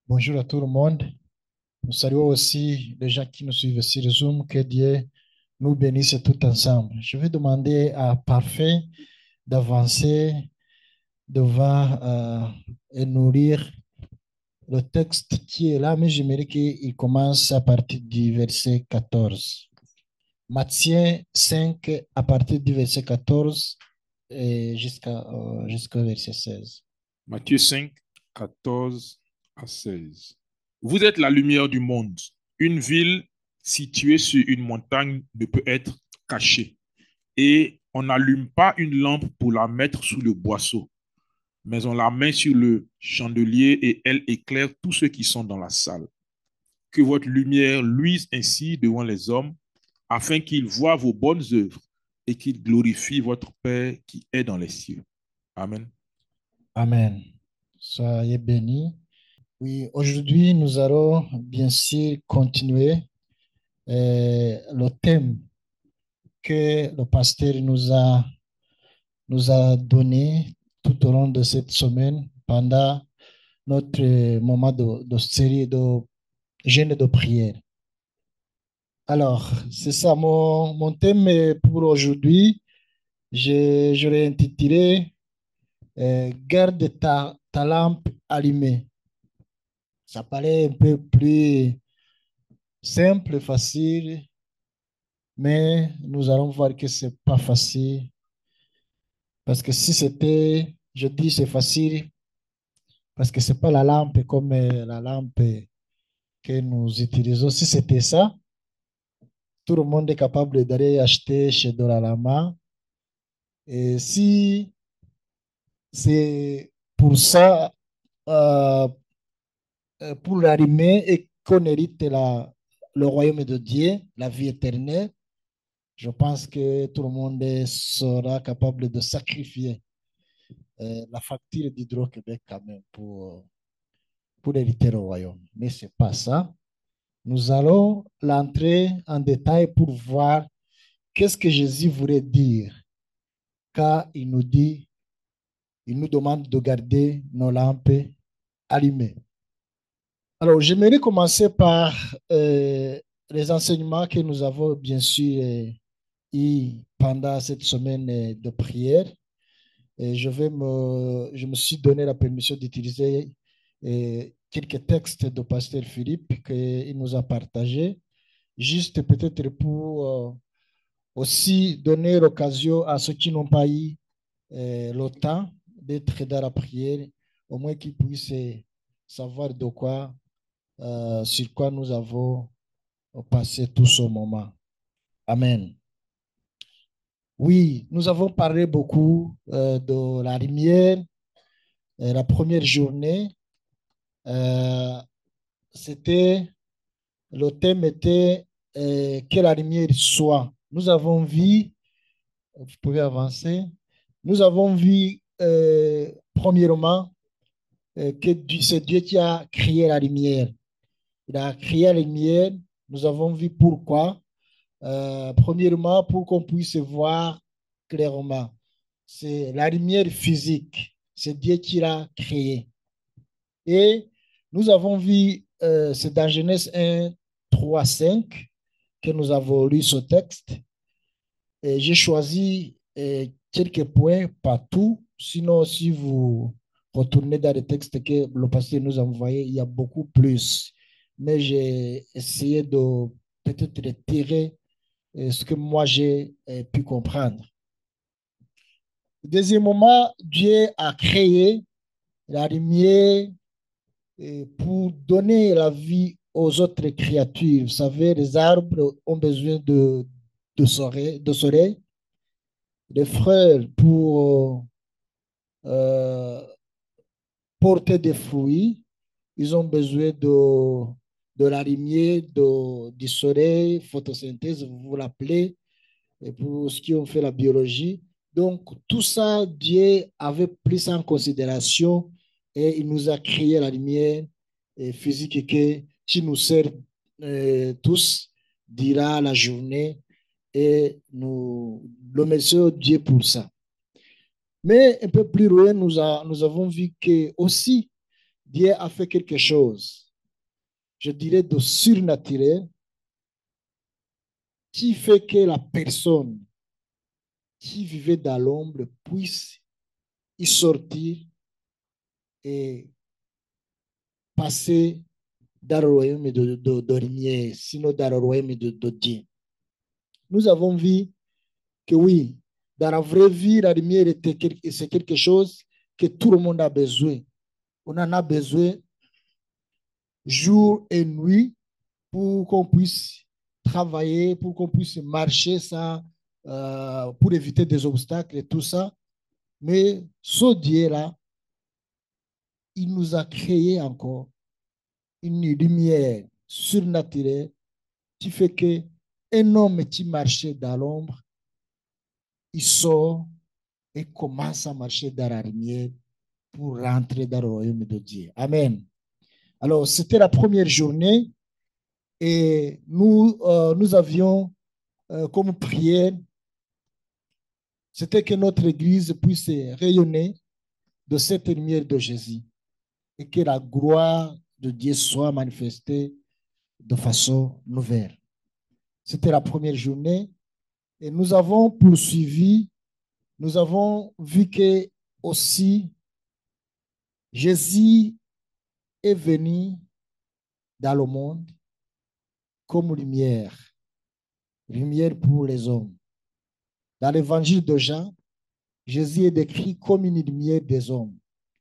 Bonjour à tout le monde. Nous saluons aussi les gens qui nous suivent sur Zoom. Que Dieu nous bénisse tout ensemble. Je vais demander à Parfait d'avancer devant et nous lire le texte qui est là, mais j'aimerais qu'il commence à partir du verset 14. Matthieu 5, à partir du verset 14 et jusqu'au verset 16. Matthieu 5, 14 à 16. Vous êtes la lumière du monde. Une ville située sur une montagne ne peut être cachée. Et on n'allume pas une lampe pour la mettre sous le boisseau, mais on la met sur le chandelier et elle éclaire tous ceux qui sont dans la salle. Que votre lumière luise ainsi devant les hommes, afin qu'ils voient vos bonnes œuvres et qu'ils glorifient votre Père qui est dans les cieux. Amen. Amen. Soyez bénis. Oui, aujourd'hui, nous allons bien sûr continuer le thème que le pasteur nous a donné tout au long de cette semaine pendant notre moment de série de jeûne de prière. Alors, c'est ça, mon thème pour aujourd'hui. Je l'ai intitulé Garde ta lampe allumée. Ça paraît un peu plus simple, facile, mais nous allons voir que c'est pas facile. Parce que si c'était, je dis c'est facile, parce que c'est pas la lampe comme la lampe que nous utilisons. Si c'était ça, tout le monde est capable d'aller acheter chez Dollarama. Et si c'est pour ça, euh, pour l'allumer et qu'on hérite le royaume de Dieu, la vie éternelle, je pense que tout le monde sera capable de sacrifier la facture d'Hydro-Québec quand même pour hériter le royaume. Mais ce n'est pas ça. Nous allons l'entrer en détail pour voir qu'est-ce que Jésus voulait dire quand il nous dit, il nous demande de garder nos lampes allumées. Alors, j'aimerais commencer par les enseignements que nous avons bien sûr eu pendant cette semaine de prière. Et je me suis donné la permission d'utiliser quelques textes de Pasteur Philippe qu'il nous a partagés, juste peut-être pour aussi donner l'occasion à ceux qui n'ont pas eu le temps d'être dans la prière, au moins qu'ils puissent savoir sur quoi nous avons passé tout ce moment. Amen. Oui, nous avons parlé beaucoup de la lumière, la première journée. Euh, c'était, le thème était que la lumière soit. Nous avons vu, vous pouvez avancer, nous avons vu premièrement que c'est Dieu qui a créé la lumière. Il a créé la lumière. Nous avons vu pourquoi. Premièrement, pour qu'on puisse voir clairement. C'est la lumière physique. C'est Dieu qui l'a créée. Et nous avons vu, c'est dans Genèse 1, 3, 5 que nous avons lu ce texte. Et j'ai choisi quelques points, pas tout. Sinon, si vous retournez dans les textes que le pasteur nous a envoyés, il y a beaucoup plus. Mais j'ai essayé de peut-être tirer ce que moi j'ai pu comprendre. Deuxièmement, Dieu a créé la lumière pour donner la vie aux autres créatures. Vous savez, les arbres ont besoin de soleil, les fleurs pour porter des fruits, ils ont besoin de la lumière, du soleil, photosynthèse, vous l'appelez, et pour ce qui ont fait la biologie. Donc, tout ça, Dieu avait pris ça en considération et il nous a créé la lumière physique qui nous sert tous, dira la journée, et nous le remercions Dieu pour ça. Mais un peu plus loin, nous avons vu que aussi Dieu a fait quelque chose, je dirais de surnaturel, qui fait que la personne qui vivait dans l'ombre puisse y sortir et passer dans le royaume de lumière, sinon dans le royaume de Dieu. Nous avons vu que oui, dans la vraie vie, la lumière, c'est quelque chose que tout le monde a besoin. On en a besoin jour et nuit pour qu'on puisse travailler, pour qu'on puisse marcher sans, pour éviter des obstacles et tout ça. Mais ce Dieu-là, il nous a créé encore une lumière surnaturelle qui fait que un homme qui marchait dans l'ombre, il sort et commence à marcher dans la lumière pour rentrer dans le royaume de Dieu. Amen. Alors, c'était la première journée et nous avions comme prière, c'était que notre Église puisse rayonner de cette lumière de Jésus et que la gloire de Dieu soit manifestée de façon nouvelle. C'était la première journée et nous avons poursuivi, nous avons vu que aussi Jésus est venu dans le monde comme lumière, lumière pour les hommes. Dans l'évangile de Jean, Jésus est décrit comme une lumière des hommes.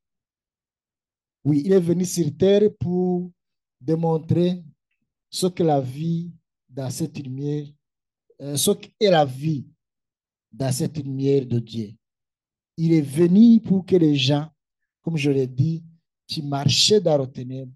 Oui, il est venu sur terre pour démontrer ce que la vie dans cette lumière, ce qu'est la vie dans cette lumière de Dieu. Il est venu pour que les gens, comme je l'ai dit, qui marchaient dans les ténèbres,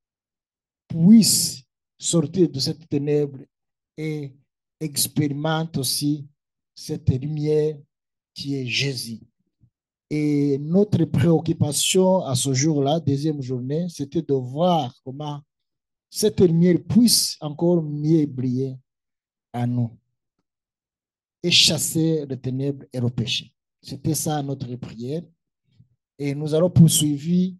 puissent sortir de cette ténèbre et expérimentent aussi cette lumière qui est Jésus. Et notre préoccupation à ce jour-là, deuxième journée, c'était de voir comment cette lumière puisse encore mieux briller à nous et chasser les ténèbres et le péché. C'était ça notre prière. Et nous allons poursuivre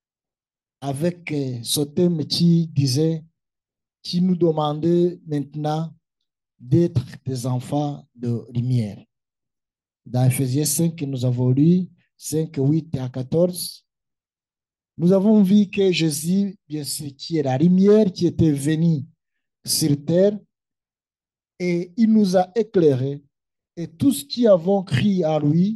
avec ce thème qui disait, qui nous demandait maintenant d'être des enfants de lumière. Dans Ephésiens 5, nous avons lu 5, 8 à 14. Nous avons vu que Jésus, bien sûr, qui est la lumière, qui était venu sur terre, et il nous a éclairés. Et tous qui avons crié à lui,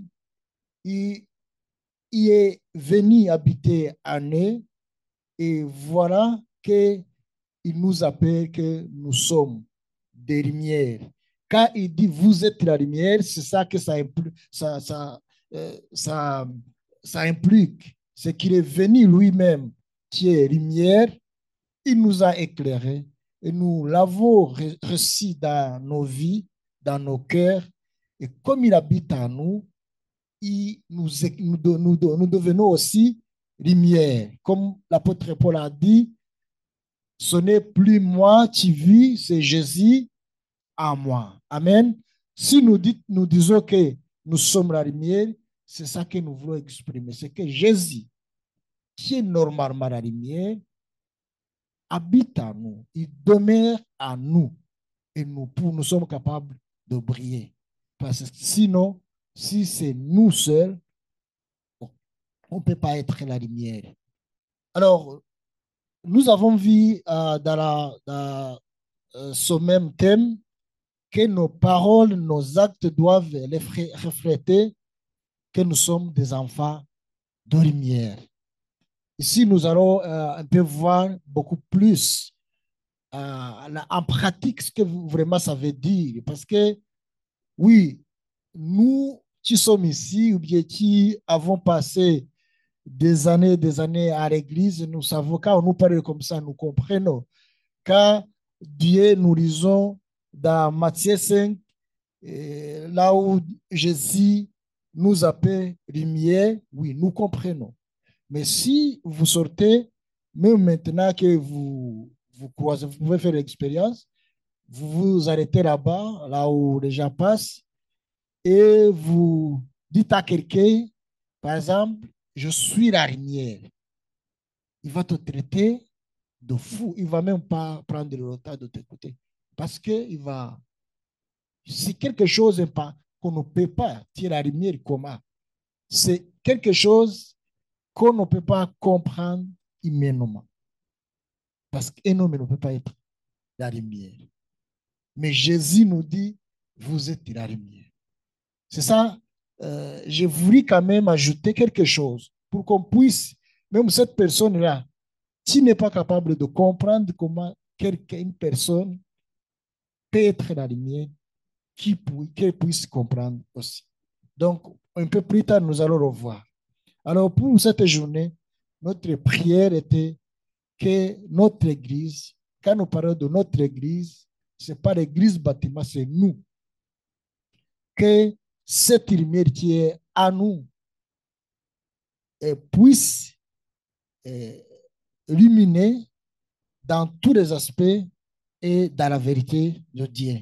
il est venu habiter en eux. Et voilà qu'il nous appelle que nous sommes des lumières. Quand il dit vous êtes la lumière, c'est ça que ça implique. C'est qu'il est venu lui-même, qui est lumière, il nous a éclairés et nous l'avons reçu dans nos vies, dans nos cœurs. Et comme il habite en nous, nous devenons aussi lumière. Comme l'apôtre Paul a dit, ce n'est plus moi qui vis, c'est Jésus en moi. Amen. Si nous disons que nous sommes la lumière, c'est ça que nous voulons exprimer. C'est que Jésus, qui est normalement la lumière, habite en nous. Il demeure en nous. Et nous sommes capables de briller. Parce que sinon, si c'est nous seuls, on ne peut pas être la lumière. Alors, nous avons vu dans ce même thème que nos paroles, nos actes doivent refléter que nous sommes des enfants de lumière. Ici, nous allons un peu voir beaucoup plus en pratique ce que vraiment ça veut dire. Parce que, oui, nous qui sommes ici ou bien qui avons passé des années à l'église, nous savons, quand on nous parle comme ça, nous comprenons. Quand Dieu, nous lisons dans Matthieu 5, là où Jésus nous appelle lumière, oui, nous comprenons. Mais si vous sortez, même maintenant que vous croisez, vous pouvez faire l'expérience, vous vous arrêtez là-bas, là où les gens passent, et vous dites à quelqu'un, par exemple, je suis la lumière. il va te traiter de fou. Il ne va même pas prendre le temps de t'écouter. Parce que c'est quelque chose qu'on ne peut pas tirer la lumière comment. C'est quelque chose qu'on ne peut pas comprendre immédiatement. Parce qu'un homme ne peut pas être la lumière. Mais Jésus nous dit, vous êtes la lumière. C'est ça, j'ai voulu quand même ajouter quelque chose pour qu'on puisse, même cette personne-là, qui n'est pas capable de comprendre comment une personne peut être la lumière, qu'elle puisse comprendre aussi. Donc, un peu plus tard, nous allons revoir. Alors, pour cette journée, notre prière était que notre Église, quand nous parlons de notre Église, ce n'est pas l'Église bâtiment, c'est nous. Que cette lumière qui est à nous puisse illuminer dans tous les aspects et dans la vérité de Dieu.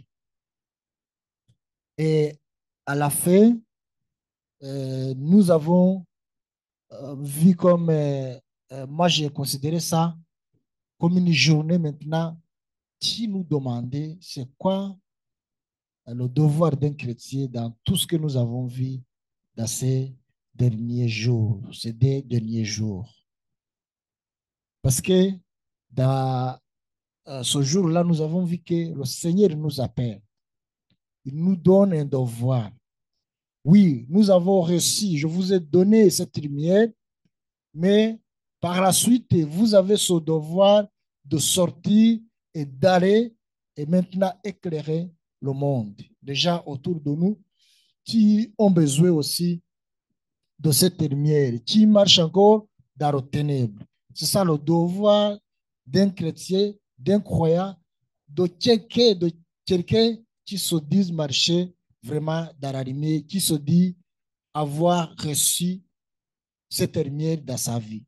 Et à la fin, nous avons vu comme, moi j'ai considéré ça comme une journée maintenant qui nous demandait c'est quoi le devoir d'un chrétien dans tout ce que nous avons vu dans ces derniers jours, ces deux derniers jours. Parce que dans ce jour-là, nous avons vu que le Seigneur nous appelle. Il nous donne un devoir. Oui, nous avons reçu, je vous ai donné cette lumière, mais par la suite, vous avez ce devoir de sortir et d'aller et maintenant éclairer le monde. Les gens autour de nous qui ont besoin aussi de cette lumière, qui marchent encore dans les ténèbres. C'est ça le devoir d'un chrétien, d'un croyant, de quelqu'un qui se dit marcher vraiment dans la lumière, qui se dit avoir reçu cette lumière dans sa vie.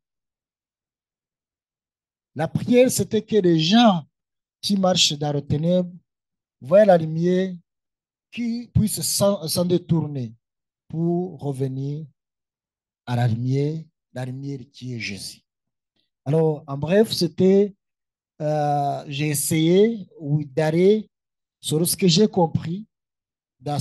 La prière, c'était que les gens qui marchent dans les ténèbres voient la lumière, qui puissent s'en détourner pour revenir à la lumière qui est Jésus. Alors, en bref, c'était, j'ai essayé d'aller sur ce que j'ai compris dans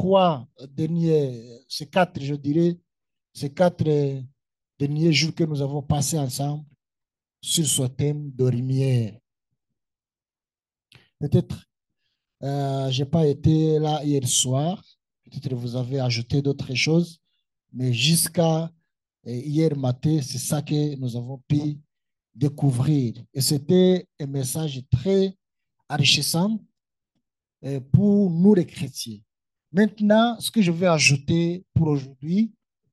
ces quatre, je dirais, ces quatre derniers jours que nous avons passés ensemble sur ce thème de lumière. Peut-être, je n'ai pas été là hier soir, peut-être vous avez ajouté d'autres choses, mais jusqu'à hier matin, c'est ça que nous avons pu découvrir. Et c'était un message très enrichissant pour nous les chrétiens. Maintenant, ce que je vais ajouter pour aujourd'hui,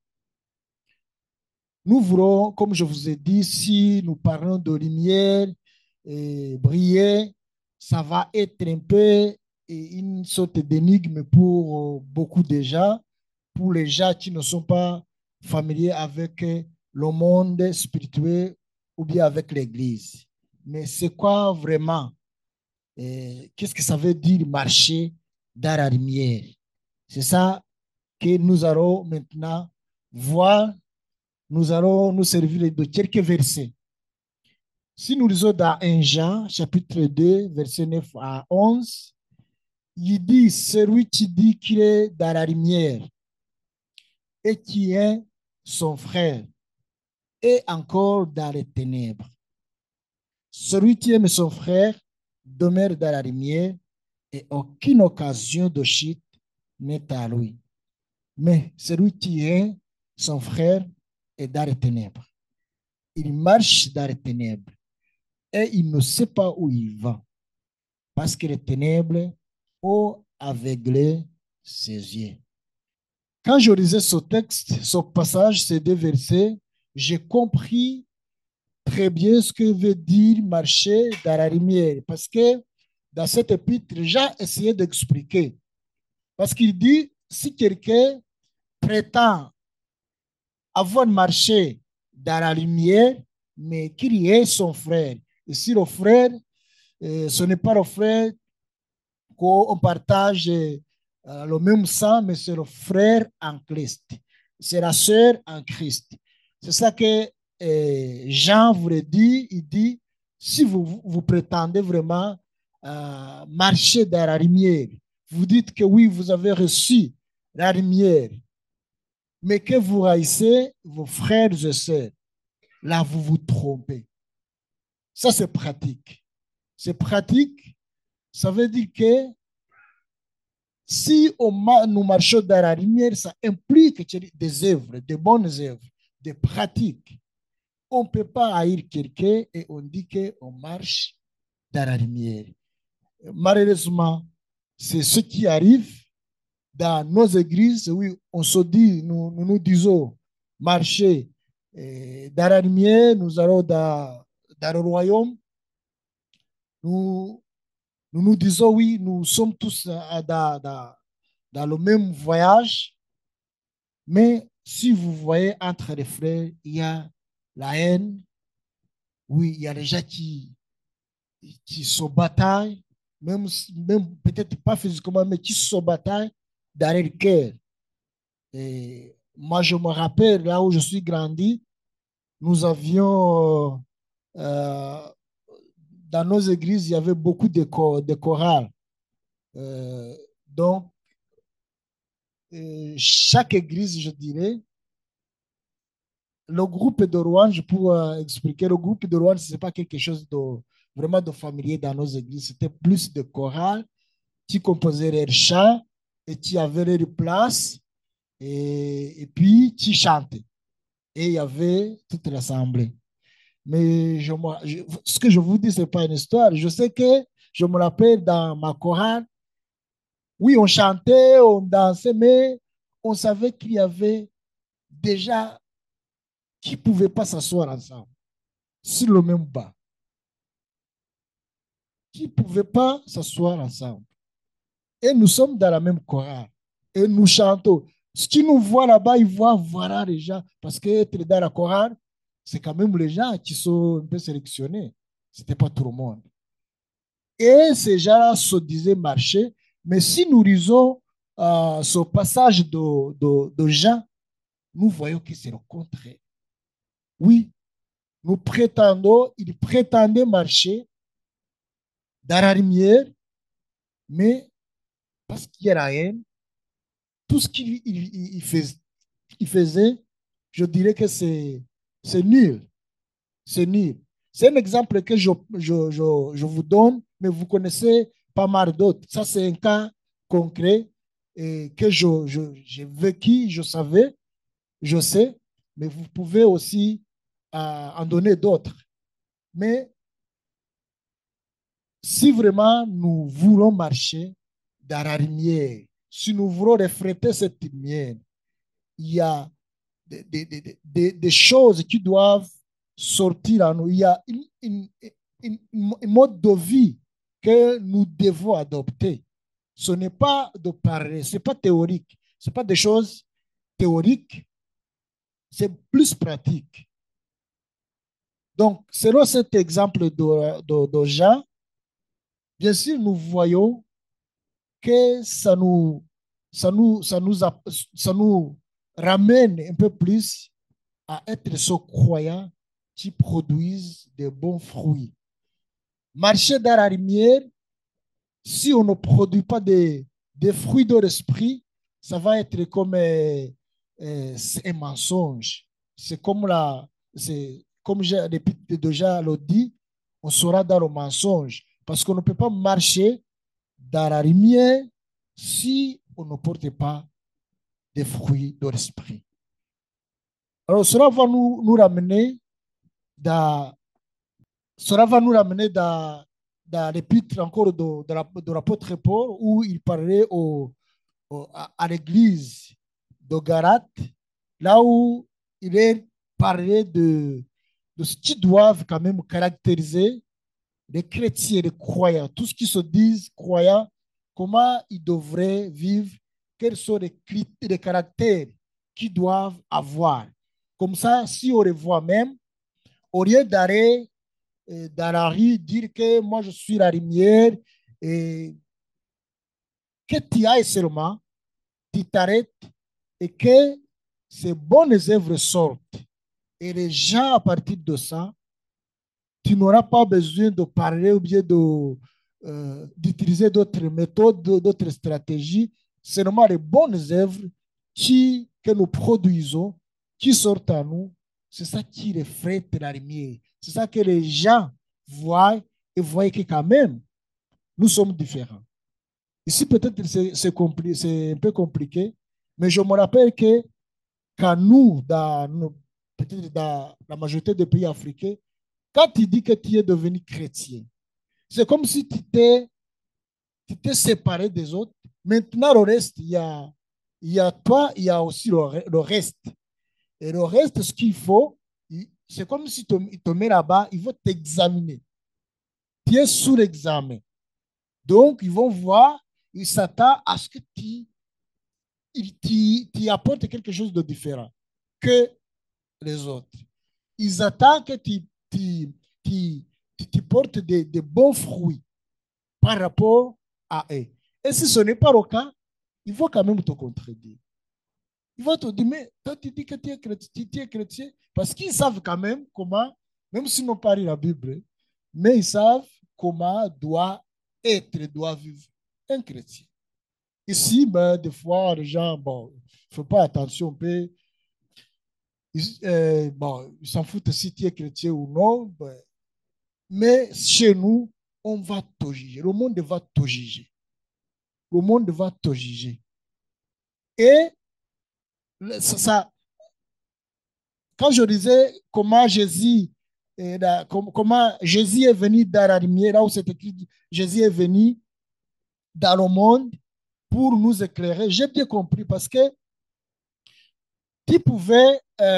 nous voulons, comme je vous ai dit, si nous parlons de lumière et briller, ça va être un peu une sorte d'énigme pour beaucoup de gens, pour les gens qui ne sont pas familiers avec le monde spirituel ou bien avec l'Église. Mais c'est quoi vraiment? Qu'est-ce que ça veut dire marcher dans la lumière? C'est ça que nous allons maintenant voir. Nous allons nous servir de quelques versets. Si nous lisons dans 1 Jean, chapitre 2, verset 9 à 11, il dit, celui qui dit qu'il est dans la lumière et qui est son frère est encore dans les ténèbres. Celui qui aime son frère demeure dans la lumière et aucune occasion de chute n'est à lui. Mais celui qui est son frère est dans les ténèbres. Il marche dans les ténèbres et il ne sait pas où il va parce que les ténèbres ont aveuglé ses yeux. Quand je lisais ce texte, ce passage, ces deux versets, j'ai compris très bien ce que veut dire marcher dans la lumière. Parce que dans cet épître, j'ai essayé d'expliquer. Parce qu'il dit, si quelqu'un prétend avoir marché dans la lumière, mais qu'il est son frère. Et si le frère, ce n'est pas le frère qu'on partage le même sang, mais c'est le frère en Christ. C'est la sœur en Christ. C'est ça que Jean vous le dit, il dit, si vous prétendez vraiment marcher dans la lumière, vous dites que oui, vous avez reçu la lumière, mais que vous haïssez vos frères et sœurs, là, vous vous trompez. Ça, c'est pratique. C'est pratique. Ça veut dire que si nous marchons dans la lumière, ça implique des œuvres, des bonnes œuvres, des pratiques. On ne peut pas haïr quelqu'un et on dit qu'on marche dans la lumière. Malheureusement, c'est ce qui arrive dans nos églises. Oui, on se dit, nous disons marcher dans la lumière, nous allons dans le royaume. Nous, nous disons oui, nous sommes tous dans le même voyage, mais si vous voyez entre les frères, il y a la haine, oui, il y a les gens qui se bataillent, même peut-être pas physiquement, mais qui se bataillent dans le cœur. Et moi, je me rappelle, là où je suis grandi, nous avions, dans nos églises, il y avait beaucoup de chorales. Euh, donc, chaque église, je dirais, le groupe de Rouen, pour expliquer, le groupe de Rouen, ce n'est pas quelque chose de vraiment de familier dans nos églises. C'était plus de chorales qui composaient leurs chants et qui avaient leur place et puis qui chantaient. Et il y avait toute l'assemblée. Mais ce que je vous dis, ce n'est pas une histoire. Je sais que je me rappelle dans ma chorale, oui, on chantait, on dansait, mais on savait qu'il y avait déjà qui ne pouvaient pas s'asseoir ensemble sur le même banc, qui ne pouvaient pas s'asseoir ensemble. Et nous sommes dans la même chorale. Et nous chantons. Ce qui nous voit là-bas, ils voient voilà les gens. Parce qu'être dans la chorale, c'est quand même les gens qui sont un peu sélectionnés. Ce n'était pas tout le monde. Et ces gens-là se disaient marcher. Mais si nous lisons ce passage de Jean, nous voyons que c'est le contraire. Oui, ils prétendaient marcher dans la lumière, mais parce qu'il y a la haine, tout ce qu'il faisait, je dirais que c'est nul. C'est nul. C'est un exemple que je vous donne, mais vous connaissez pas mal d'autres. Ça, c'est un cas concret et que j'ai vécu, je savais, je sais, mais vous pouvez aussi en donner d'autres. Mais si vraiment nous voulons marcher dans la lumière, si nous voulons refléter cette lumière, il y a des choses qui doivent sortir en nous. Il y a un mode de vie que nous devons adopter. Ce n'est pas de parler, ce n'est pas théorique, ce n'est pas des choses théoriques, c'est plus pratique. Donc, selon cet exemple de Jean, bien sûr, nous voyons que ça nous ramène un peu plus à être ce croyant qui produisent de bons fruits. Marcher dans la lumière, si on ne produit pas des fruits de l'esprit, ça va être comme un mensonge. C'est comme j'ai déjà le dit, on sera dans le mensonge parce qu'on ne peut pas marcher dans la lumière si on ne porte pas des fruits de l'esprit. Alors, dans, cela va nous ramener dans l'épître encore de l'apôtre Paul où il parlait à l'église de Galate, là où il est parlé de ce qui doivent quand même caractériser les chrétiens, les croyants, tout ce qui se disent croyants, comment ils devraient vivre, quels sont les caractères qu'ils doivent avoir. Comme ça, si on les voit même, au lieu d'aller dans la rue dire que moi je suis la lumière et que tu ailles seulement, tu t'arrêtes et que ces bonnes œuvres sortent Et les gens, à partir de ça, tu n'auras pas besoin de parler ou bien d'utiliser d'autres méthodes, d'autres stratégies. Seulement les bonnes œuvres que nous produisons, qui sortent à nous, c'est ça qui reflète la lumière. C'est ça que les gens voient et voient que quand même, nous sommes différents. Ici, peut-être c'est un peu compliqué, mais je me rappelle que quand nous, peut-être dans la majorité des pays africains, quand tu dis que tu es devenu chrétien, c'est comme si tu t'es séparé des autres. Maintenant, le reste, il y a toi, il y a aussi le reste. Et le reste, ce qu'il faut, c'est comme si il te met là-bas, il vont t'examiner. Tu es sous l'examen. Donc, ils vont voir, ils s'attendent à ce que tu apportes quelque chose de différent que les autres. Ils attendent que tu, tu portes des bons fruits par rapport à eux. Et si ce n'est pas le cas, il faut quand même te contredire. Il va te dire, mais toi, tu dis que tu es chrétien, parce qu'ils savent quand même comment, même s'ils n'ont pas lu la Bible, mais ils savent comment doit vivre un chrétien. Ici, ben, des fois, les gens, bon, il ne faut pas attention, on peut, bon, ils s'en foutent si tu es chrétien ou non, ben, mais chez nous, on va te juger. Le monde va te juger. Le monde va te juger. Et ça, quand je disais comment Jésus est venu dans la lumière, là où c'est écrit, Jésus est venu dans le monde pour nous éclairer, j'ai bien compris parce que tu pouvais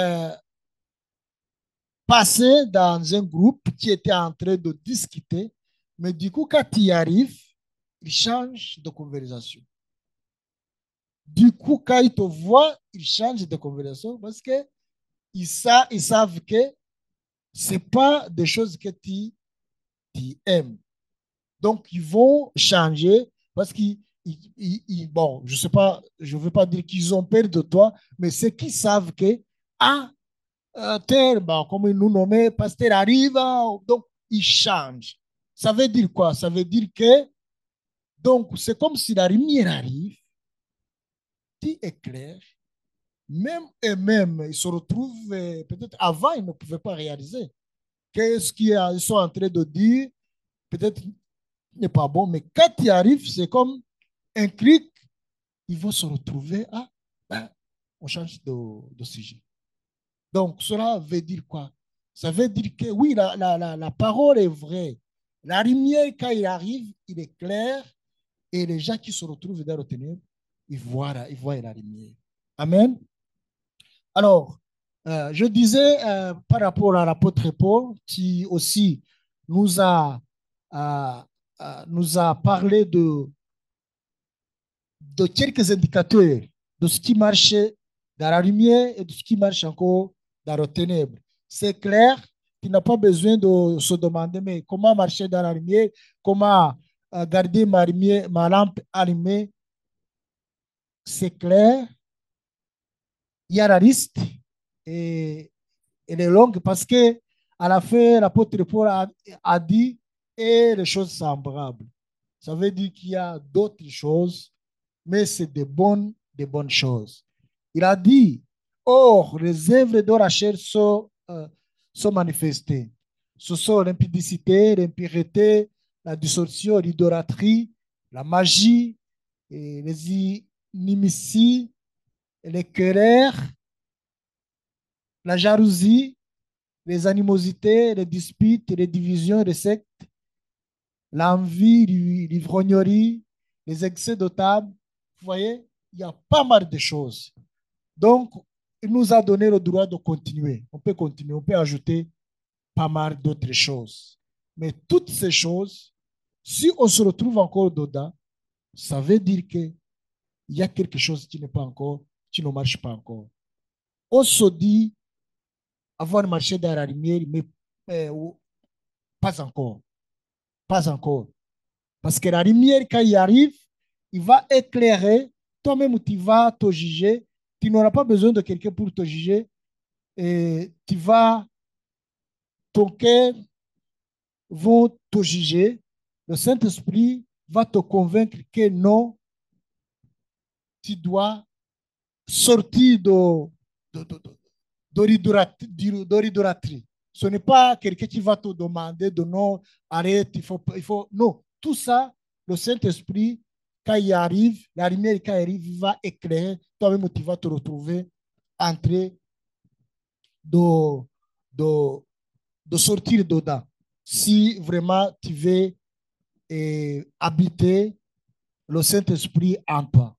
passer dans un groupe qui était en train de discuter, mais du coup, quand tu y arrives, ils changent de conversation. Du coup, quand ils te voient, ils changent de conversation parce que ils savent que ce n'est pas des choses que tu aimes. Donc, ils vont changer parce bon, je sais pas, je ne veux pas dire qu'ils ont peur de toi, mais c'est qu'ils savent que, ah, tel, bon, comme ils nous nommaient, pasteur arrive, donc ils changent. Ça veut dire quoi? Ça veut dire que, donc, c'est comme si la lumière arrive, tu éclaires, même eux-mêmes, ils se retrouvent, peut-être avant, ils ne pouvaient pas réaliser. Qu'est-ce qu'ils sont en train de dire? Peut-être n'est pas bon, mais quand il arrive, c'est comme un clic, ils vont se retrouver à, ben, on change de sujet. Donc, cela veut dire quoi? Ça veut dire que oui, la parole est vraie. La lumière, quand il arrive, il est clair et les gens qui se retrouvent dans le ténèbre, ils voient la lumière. Amen. Alors, je disais par rapport à l'apôtre Paul, qui aussi nous a, euh, nous a parlé de quelques indicateurs de ce qui marche dans la lumière et de ce qui marche encore dans les ténèbres. C'est clair, tu n'as pas besoin de se demander, mais comment marcher dans la lumière, comment garder ma lampe allumée. C'est clair, il y a la liste et elle est longue parce que à la fin, l'apôtre Paul a dit et les choses semblables. Ça veut dire qu'il y a d'autres choses, mais c'est des bonnes choses. Il a dit, or, les œuvres de la chair sont manifestées. Ce sont l'impudicité, l'impureté, la distorsion, l'idolâtrie, la magie, et les inimiciés, les querelles, la jalousie, les animosités, les disputes, les divisions, les sectes, l'envie, l'ivrognerie, les excès de table. Vous voyez, il y a pas mal de choses. Donc, il nous a donné le droit de continuer. On peut continuer, on peut ajouter pas mal d'autres choses. Mais toutes ces choses, si on se retrouve encore dedans, ça veut dire qu'il y a quelque chose qui n'est pas encore, qui ne marche pas encore. On se dit avoir marché dans la lumière, mais pas encore. Pas encore. Parce que la lumière, quand il arrive, il va éclairer. Toi-même, tu vas te juger. Tu n'auras pas besoin de quelqu'un pour te juger. et ton cœur va te juger. Le Saint-Esprit va te convaincre que non, tu dois sortir d'idolâtrie. Ce n'est pas quelqu'un qui va te demander de non, arrête, il faut. Non, tout ça, le Saint-Esprit, quand il arrive, la lumière, quand il arrive, il va éclairer. Toi-même, tu vas te retrouver entré de, de, de sortir dedans. Si vraiment tu veux habiter le Saint-Esprit en toi.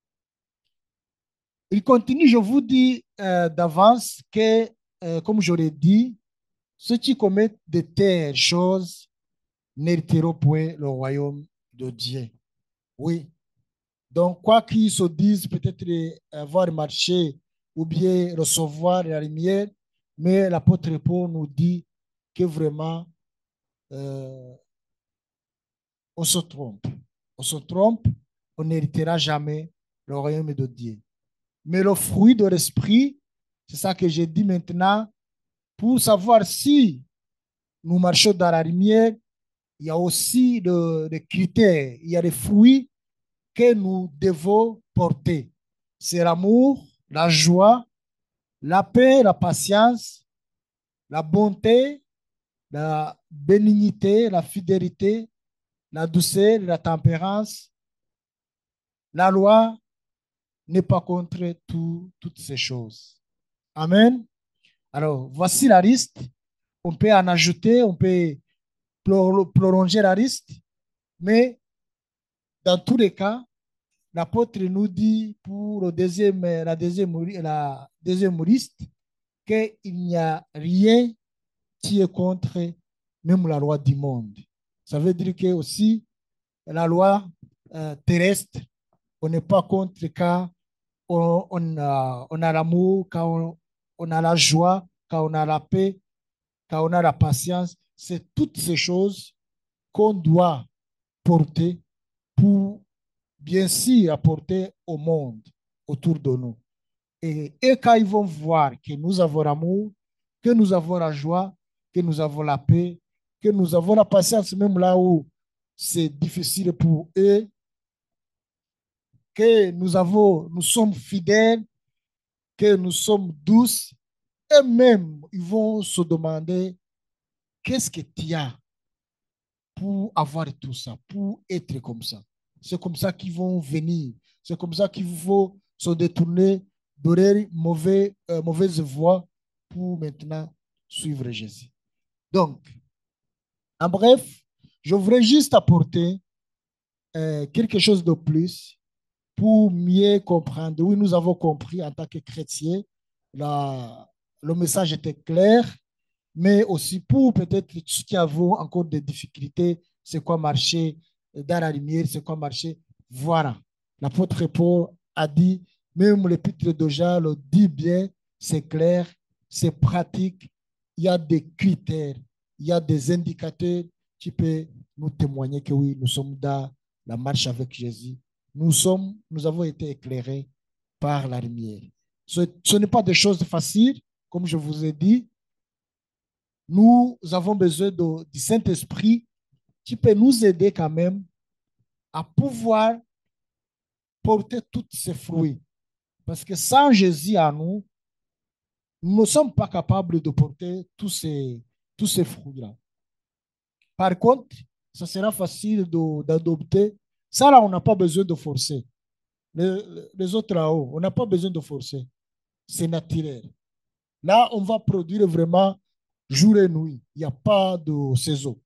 Il continue, je vous dis d'avance que, comme j'aurais dit, ceux qui commettent de telles choses n'hériteront point le royaume de Dieu. Oui. Donc, quoi qu'ils se disent, peut-être avoir marché ou bien recevoir la lumière, mais l'apôtre Paul nous dit que vraiment, euh, on se trompe. On se trompe, on n'héritera jamais le royaume de Dieu. Mais le fruit de l'esprit, c'est ça que j'ai dit maintenant, pour savoir si nous marchons dans la lumière, il y a aussi des critères, il y a des fruits que nous devons porter. C'est l'amour, la joie, la paix, la patience, la bonté, la bénignité, la fidélité, la douceur, la tempérance. La loi n'est pas contre toutes ces choses. Amen. Alors, voici la liste. On peut en ajouter, on peut prolonger la liste, mais dans tous les cas, l'apôtre nous dit pour la deuxième liste qu'il n'y a rien qui est contre même la loi du monde. Ça veut dire que aussi la loi terrestre, on n'est pas contre quand on a l'amour, quand on a la joie, quand on a la paix, quand on a la patience. C'est toutes ces choses qu'on doit porter pour bien sûr apporter au monde autour de nous. Et quand ils vont voir que nous avons l'amour, que nous avons la joie, que nous avons la paix, que nous avons la patience, même là où c'est difficile pour eux, que nous sommes fidèles, que nous sommes douces, et même ils vont se demander qu'est-ce que tu as pour avoir tout ça, pour être comme ça. C'est comme ça qu'ils vont venir. C'est comme ça qu'il faut se détourner de mauvaises voies pour maintenant suivre Jésus. Donc, en bref, je voudrais juste apporter quelque chose de plus pour mieux comprendre. Oui, nous avons compris en tant que chrétiens, le message était clair, mais aussi pour peut-être ceux qui avons encore des difficultés, c'est quoi marcher dans la lumière, c'est quoi marcher. Voilà. L'apôtre Paul a dit, même l'épître de Jean le dit bien, c'est clair, c'est pratique, il y a des critères, il y a des indicateurs qui peuvent nous témoigner que oui, nous sommes dans la marche avec Jésus. Nous avons été éclairés par la lumière. Ce n'est pas des choses faciles, comme je vous ai dit, nous avons besoin du Saint-Esprit qui peut nous aider quand même à pouvoir porter tous ces fruits. Parce que sans Jésus à nous, nous ne sommes pas capables de porter tous ces fruits-là. Par contre, ça sera facile d'adopter. Ça, là, on n'a pas besoin de forcer. Les autres là-haut, on n'a pas besoin de forcer. C'est naturel. Là, on va produire vraiment jour et nuit. Il n'y a pas de saison.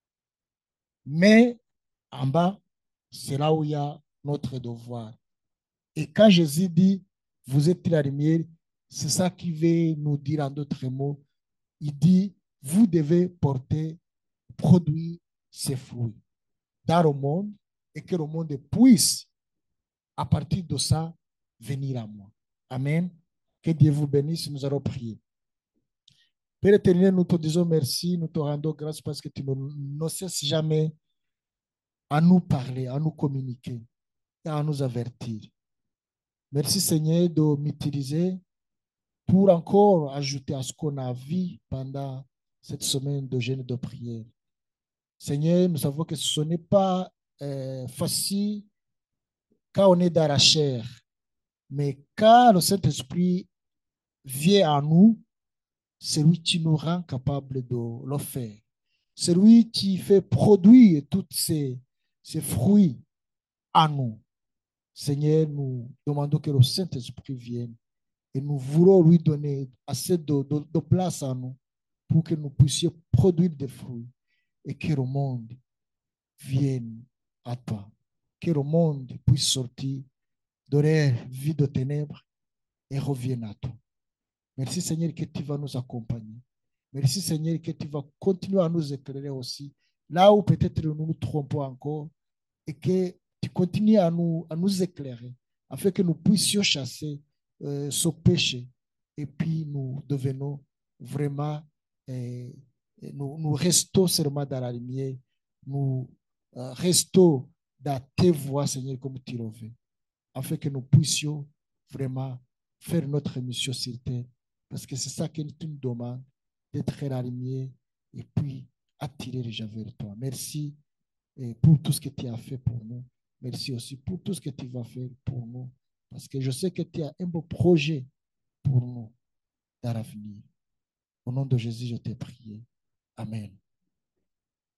Mais en bas, c'est là où il y a notre devoir. Et quand Jésus dit, vous êtes la lumière, c'est ça qui veut nous dire en d'autres mots. Il dit, vous devez porter, produire ces fruits dans le monde et que le monde puisse, à partir de ça, venir à moi. Amen. Que Dieu vous bénisse. Nous allons prier. Père éternel, nous te disons merci, nous te rendons grâce parce que tu ne cesses jamais à nous parler, à nous communiquer et à nous avertir. Merci Seigneur de m'utiliser pour encore ajouter à ce qu'on a vu pendant cette semaine de jeûne et de prière. Seigneur, nous savons que ce n'est pas facile quand on est dans la chair, mais quand le Saint-Esprit vient à nous, c'est lui qui nous rend capable de le faire. C'est lui qui fait produire tous ces fruits à nous. Seigneur, nous demandons que le Saint-Esprit vienne et nous voulons lui donner assez de place à nous pour que nous puissions produire des fruits et que le monde vienne à toi. Que le monde puisse sortir de leur vie de ténèbres et revienne à toi. Merci Seigneur que tu vas nous accompagner. Merci Seigneur que tu vas continuer à nous éclairer aussi. Là où peut-être nous nous trompons encore et que tu continues à nous éclairer afin que nous puissions chasser ce péché et puis nous devenons vraiment, euh, nous restons seulement dans la lumière, nous restons dans tes voies Seigneur comme tu le veux afin que nous puissions vraiment faire notre mission sur terre. Parce que c'est ça que tu nous demandes, d'être la lumière et puis attirer les gens vers toi. Merci pour tout ce que tu as fait pour nous. Merci aussi pour tout ce que tu vas faire pour nous. Parce que je sais que tu as un beau projet pour nous dans l'avenir. Au nom de Jésus, je t'ai prié. Amen.